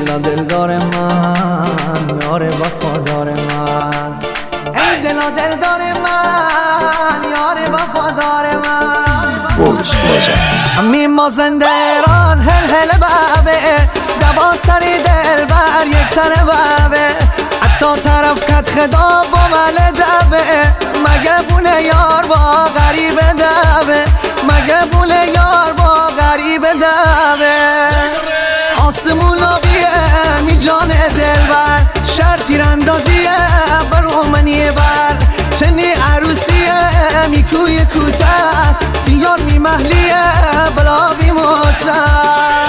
دلا دلدار من، یار وفادار من، ای دلا دلدار من، یار وفادار من. می مازندران هل هل بابه، دبا سری دل بر یک تنه بابه، حتی طرف کت خدا با مل دبه، مگه بونه یار با غریب دبه، مگه بونه یار با غریب دبه. آسمون آبیه می جان دل بر، شهر تیراندازیه بر منی بر، چنی عروسیه می کوی کوتر، تیار می محلیه بلا بی موسر.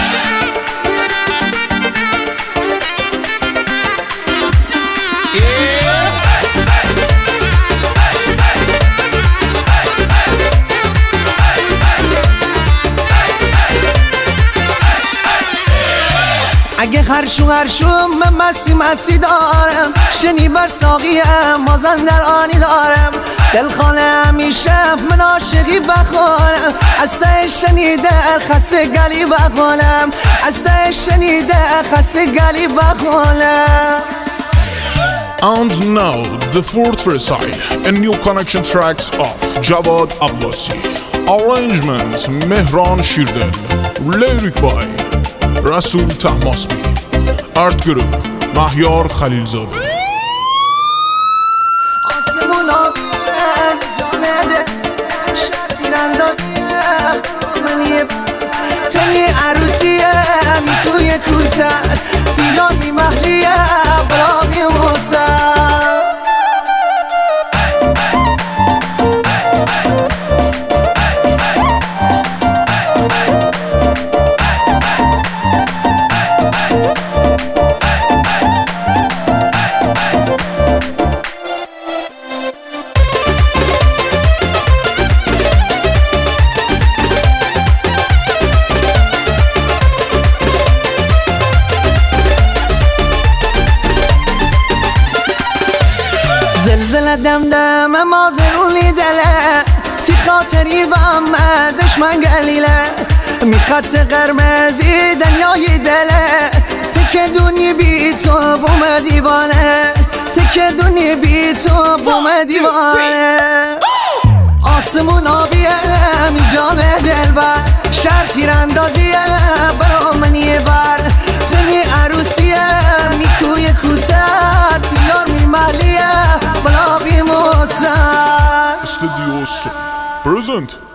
اگه هرشون من مسی دارم، شنی بر ساقیم مازندرانی دارم، دلخانه همیشه من عاشقی بخونم، از ته شنیده خس گلی بخونم، از ته شنیده خس گلی بخونم. And now the fourth recital, a new connection tracks of Javad Abbasi, arrangement Mehran Shirdel, lyric by Rasul Tahmasbi, art group Mahyar Khalilzade. آسمون آبیه جانده شهر تیراندازیه منی تنی عروسیه می توی کوتر، تیار می محلیه برا بی موسر. زلزله دمدم مازرونی دله، تی خاطری بام دشمن گلیله، میخط قرمزی دنیای دله، تک دونی بی تو بوم دیوانه، تک دونی بی تو بوم دیوانه. آسمون آبیه می جان دل بر، شهر تیراندازیه برا منی بر، تنی عروسیه می کوی کوتر، تیار می محلیه بلا بی موسر. Studios present.